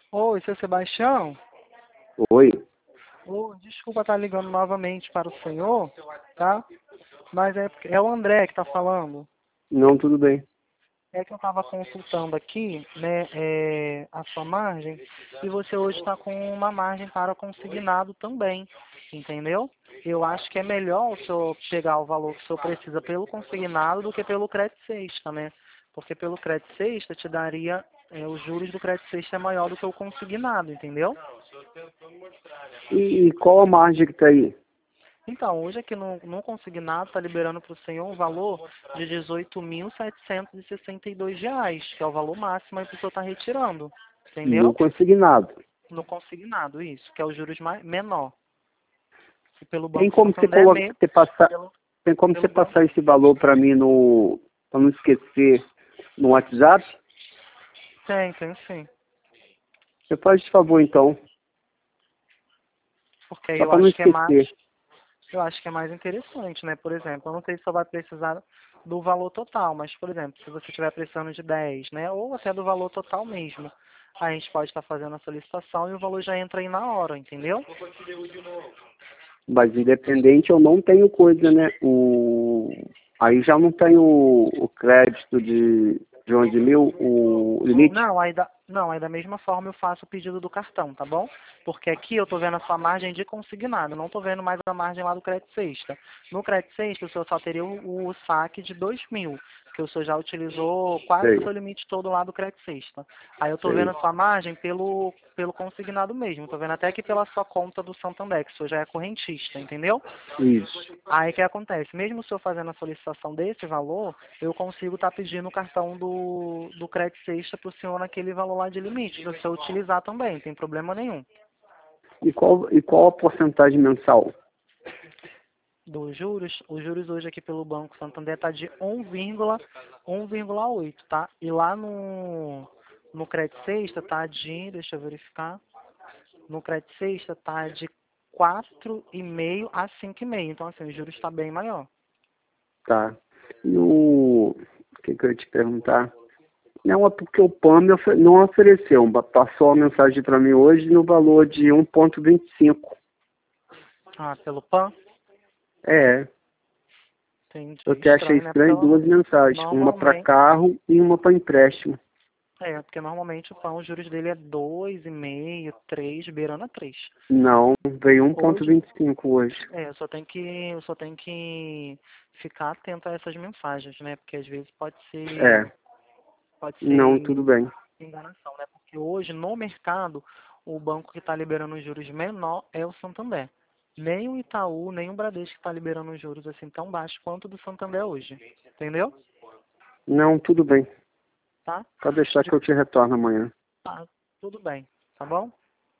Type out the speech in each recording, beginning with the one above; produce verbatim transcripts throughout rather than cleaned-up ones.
Oi, seu Sebastião? Oi. Ô, desculpa estar ligando novamente para o senhor, tá? Mas é, é o André que está falando. Não, tudo bem. É que eu estava consultando aqui, né, é, a sua margem, e você hoje está com uma margem para consignado também, entendeu? Eu acho que é melhor o senhor pegar o valor que o senhor precisa pelo consignado do que pelo crédito sexta, né? Porque pelo crédito sexta te daria, é, os juros do crédito sexta é maior do que o consignado, entendeu? E, e qual a margem que tá aí? Então, hoje aqui no, no consignado está liberando para o senhor um valor de dezoito mil setecentos e sessenta e dois reais, que é o valor máximo aí que o senhor está retirando, No entendeu? consignado. No consignado, isso, que é os juros mais, menor. E pelo Tem Banco como você Santander, colocar, me, você passar, pelo, tem como você pelo banco. passar esse valor para mim no, para não esquecer, no WhatsApp? Tem, tem sim. Você faz esse favor então, Porque aí só eu para não acho que é mais, esquecer. eu acho que é mais interessante, né? Por exemplo, eu não sei se você vai precisar do valor total, mas, por exemplo, se você estiver precisando de dez, né? Ou até do valor total mesmo. A gente pode estar fazendo a solicitação e o valor já entra aí na hora, entendeu? Mas independente eu não tenho coisa, né? O, aí já não tenho o, o crédito de, de onze mil, o limite. Não, aí da, não, aí da mesma forma eu faço o pedido do cartão, tá bom? Porque aqui eu tô vendo a sua margem de consignado, não tô vendo mais a margem lá do crédito sexta. No crédito sexta, o senhor só teria o, o saque de dois mil, que o senhor já utilizou quase o Sei, seu limite todo lá do crédito sexta. Aí eu tô vendo sei. a sua margem pelo, pelo consignado mesmo, tô vendo até que pela sua conta do Santander, que o senhor já é correntista, entendeu? Isso. Aí o que acontece? Mesmo o senhor fazendo a solicitação desse valor, eu consigo estar pedindo o cartão do, do crédito sexta para o senhor naquele valor lá de limite, para o senhor utilizar também, não tem problema nenhum. E qual, e qual a porcentagem mensal? Dos juros, os juros hoje aqui pelo Banco Santander está de um vírgula oito, tá? E lá no, no crédito sexta tá de, deixa eu verificar, no crédito sexta tá de quatro vírgula cinco a cinco vírgula cinco. Então, assim, o juros está bem maior. Tá. E o, o que, que eu ia te perguntar? Não, é porque o P A M ofe- não ofereceu, passou a mensagem para mim hoje no valor de um vírgula vinte e cinco. Ah, pelo PAN? É, Entendi. eu até achei Estranho, né? Porque estranho duas eu, mensagens, uma para normalmente, carro e uma para empréstimo. é, porque normalmente o pão, os juros dele é dois e meio, três, beirando a três. Não, veio um vírgula Hoje, vinte e cinco hoje. é, eu só tenho que, eu só tenho que ficar atento a essas mensagens, né? Porque às vezes pode ser, É, pode não, ser tudo bem. enganação, né? Porque hoje no mercado, o banco que está liberando os juros menor é o Santander. Nem o Itaú, nem o Bradesco está liberando os juros assim tão baixos quanto o do Santander hoje. Entendeu? Não, tudo bem. Tá? Pode deixar que eu te retorno amanhã. Tá, tudo bem, tá bom?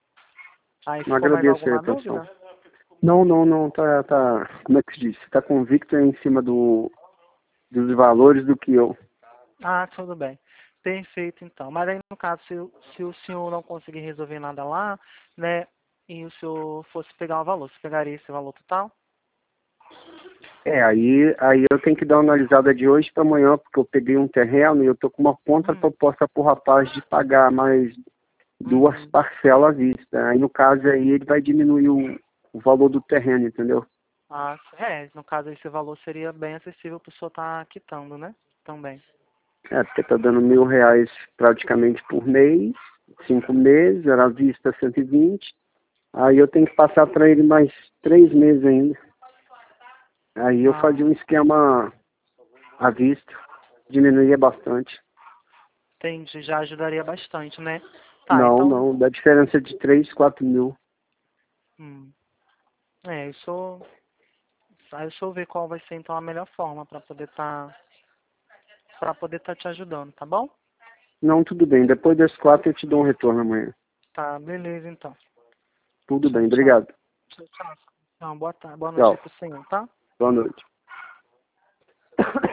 Aí Não ficou mais agradeço a alguma atenção. dúvida? Não, não, não, tá, tá, como é que se diz? Você tá convicto em cima do, dos valores do que eu. Ah, tudo bem. Perfeito, então. Mas aí, no caso, se, o- se o senhor não conseguir resolver nada lá, né, e o senhor fosse pegar o valor, você pegaria esse valor total? É, aí, aí eu tenho que dar uma analisada de hoje para amanhã, porque eu peguei um terreno e eu tô com uma Hum, contraproposta pro rapaz de pagar mais duas uhum. parcelas à vista. Aí no caso aí ele vai diminuir o, o valor do terreno, entendeu? Ah, é, no caso, esse valor seria bem acessível para o senhor estar quitando, né? Também. É, porque tá dando mil reais praticamente por mês, cinco meses, era à vista cento e vinte. Aí eu tenho que passar para ele mais três meses ainda. Aí eu Ah, fazia um esquema à vista, diminuía bastante. entendi, já ajudaria bastante, né? Tá, Não, então, não, dá diferença de três, quatro mil. hum, é, isso, aí deixa eu ver qual vai ser, então, a melhor forma para poder estar, para poder estar te ajudando, tá bom? Não, tudo bem. Depois das quatro eu te dou um retorno amanhã. Tá, beleza, então. Tudo Tchau, bem, tchau. obrigado. Tchau, tchau. Não, boa tarde, boa noite aí Tchau. pro senhor, tá? Boa noite.